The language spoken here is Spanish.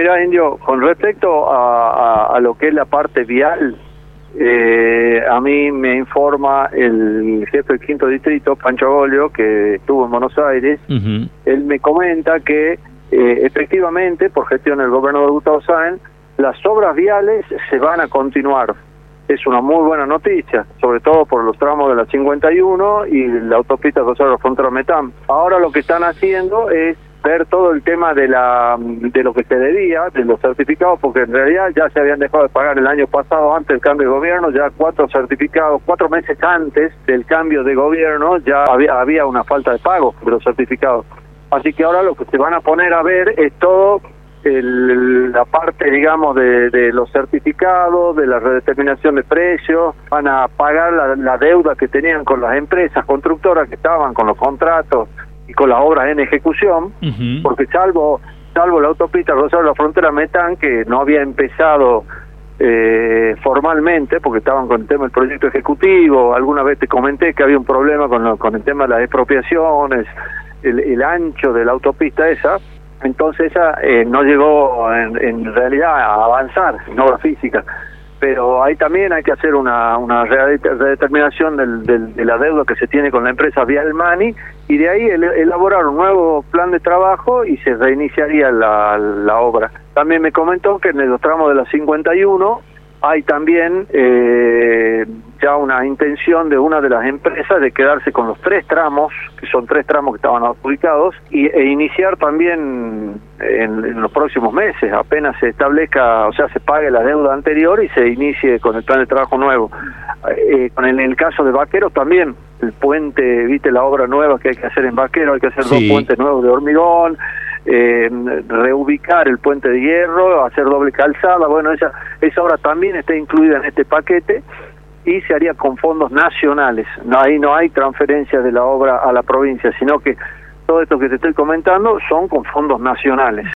mira, Indio, con respecto a lo que es la parte vial, a mí me informa el jefe del quinto distrito, Pancho Agolio, que estuvo en Buenos Aires. Él me comenta que efectivamente, por gestión del gobernador Gustavo Sáenz, las obras viales se van a continuar. Es una muy buena noticia, sobre todo por los tramos de la 51 y la autopista Rosario Frontera Metán. Ahora lo que están haciendo es ver todo el tema de lo que se debía, de los certificados, porque en realidad ya se habían dejado de pagar el año pasado, antes del cambio de gobierno, ya 4 certificados, 4 meses antes del cambio de gobierno, ya había una falta de pago de los certificados. Así que ahora lo que se van a poner a ver es todo la parte, digamos, de los certificados, de la redeterminación de precios. Van a pagar la deuda que tenían con las empresas constructoras que estaban con los contratos y con las obras en ejecución, porque salvo la autopista Rosario La Frontera Metán, que no había empezado formalmente, porque estaban con el tema del proyecto ejecutivo. Alguna vez te comenté que había un problema con el tema de las expropiaciones, el ancho de la autopista esa. Entonces esa no llegó en realidad a avanzar en obra física, pero ahí también hay que hacer una redeterminación de la deuda que se tiene con la empresa Vialmani, y de ahí elaborar un nuevo plan de trabajo y se reiniciaría la obra. También me comentó que en los tramos de la 51 hay también ya una intención de una de las empresas de quedarse con los 3 tramos, que son 3 tramos que estaban adjudicados, e iniciar también en los próximos meses, apenas se establezca, o sea, se pague la deuda anterior y se inicie con el plan de trabajo nuevo. En el caso de Vaqueros también, el puente, viste la obra nueva que hay que hacer en Vaquero, hay que hacer 2 puentes nuevos de hormigón, reubicar el puente de hierro, hacer doble calzada. Bueno, esa obra también está incluida en este paquete y se haría con fondos nacionales. Ahí no hay transferencia de la obra a la provincia, sino que todo esto que te estoy comentando son con fondos nacionales.